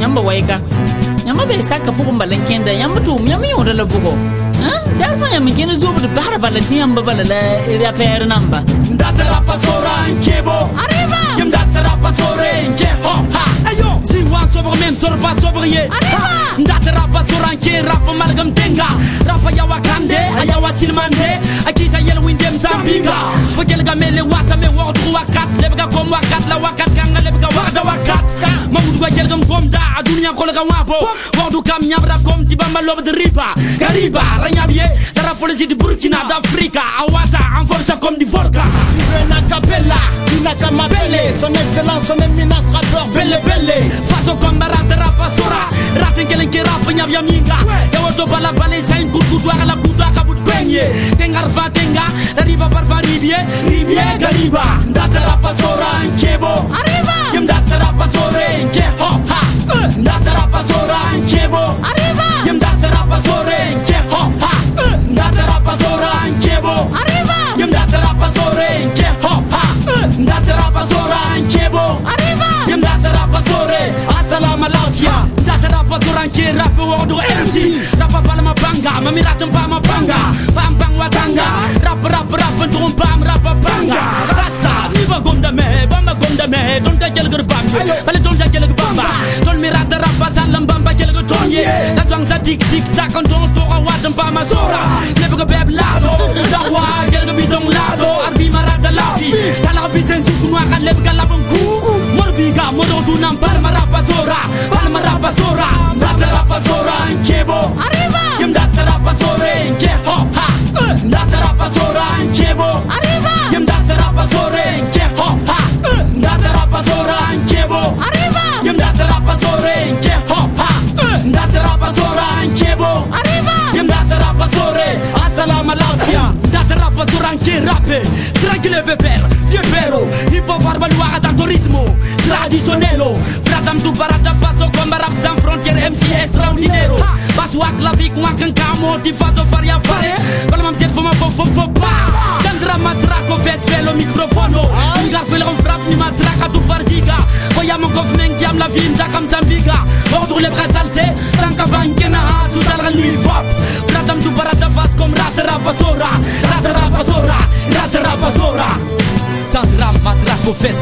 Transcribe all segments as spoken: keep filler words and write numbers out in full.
yamba waika yamba be saka pugo mbalankenda yamba tu yamba yora la bugo hein darfa yamba kene zobu de bahra balati yamba balala ya fer namba ndatara pasora nkebo arriva yam ndatara pasore nke ho ha ayo si wa sobre même sur pas sobre ye arriva ndatara pasora nke rap malgam tenga rap ya wakande aya wasilmande akiza yel windem zambiga fogel ga mele wata me wo du wakat lebga kom wakat la wakat kanga lebga wada wakat mamudu ga jelgam gomda adunya ko ga wabo wodu kam nyabra kom tibamba lob de riba gariba ranyabie dara police di Burkina d'Africa awata en force comme du volcan tu veux na capella tu n'as qu'à m'appeler son excellence son éminence rappeur belle belle faso comme rap rap sora rap ngelen ki rap nyab yaminga yawoto bala bale sain kutu ala kutu akabut kwenye tengar fa tenga riba parfa ribie ribie gariba ndatara pasora nkebo arriva yam ndatara pasore nke ho ha ndatara pasora nkebo arriva yam ndatara pasore nke ho ha ndatara pasora nkebo arriva yam ndatara pasore nke ho ha ndatara pasora nkebo arriva yam ndatara pasore assalamu alafia ndatara pasora nke rap wodo M C rap palma banga mamiratum pa ma banga bam bang watanga rap rap rap drum bam rap banga rasta viva gonda me bamba gonda me don ta jel gur bam bale don ta jel gur bamba don mi rap rap salam bamba jel gur tonye la twang sa tik tik tak on don to watam pa ma sora lebe ko beb lado da wa jel gur bidon lado arbi marada lafi kala bisen su kunwa kan lebe kala bam ku morbiga modo tu nam par ma rap sora par ma rap sora ndatara pasora nkebo arriva yam ndatara pasore nke ho ha ndatara pasora nkebo arriva yam ndatara pasore nke ho ha ndatara pasora nkebo arriva yam ndatara pasore nke ho ha ndatara pasora nkebo arriva yam ndatara pasore assalamu alafia ndatara pasora nke rappe tranquille beber vieux perro hip hop barba noir dans ton rythme traditionnelo fradam tu barata faso comme rap sans frontières M C extraordinaire baswak la vie com kan kamo di fato faria fare bala mam jet foma fo fo fo pa candra matraco fet velo microfono un garfel on frappe ni matraca tu fardiga voyam ko fmen diam la vie ndakam zambiga ordre les bras salse sanka bankena tu dal ni vap fradam tu barata fas comme ratera pasora ratera pasora ratera pasora sandra matraco fes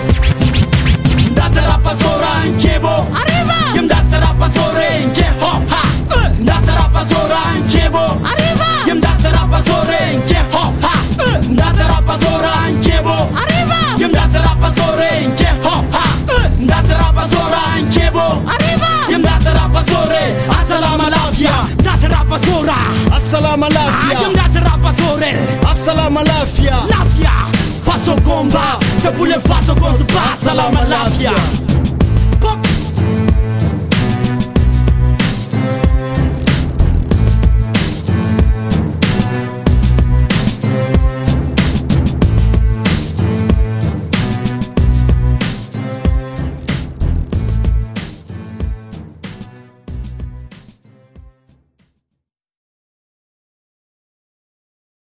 ndatara pasora nkebo arriva yam ndatara pasore nke ho ha ndatara pasora nkebo arriva yam ndatara pasore nke ho ha ndatara pasora nkebo arriva yam ndatara pasore nke ho ha ndatara pasora nkebo arriva yam ndatara pasore assalamu alafia ndatara pasora assalamu alafia yam ndatara pasore assalamu alafia lafia faço combat c'est pour les façons qu'on se passe à la malafia.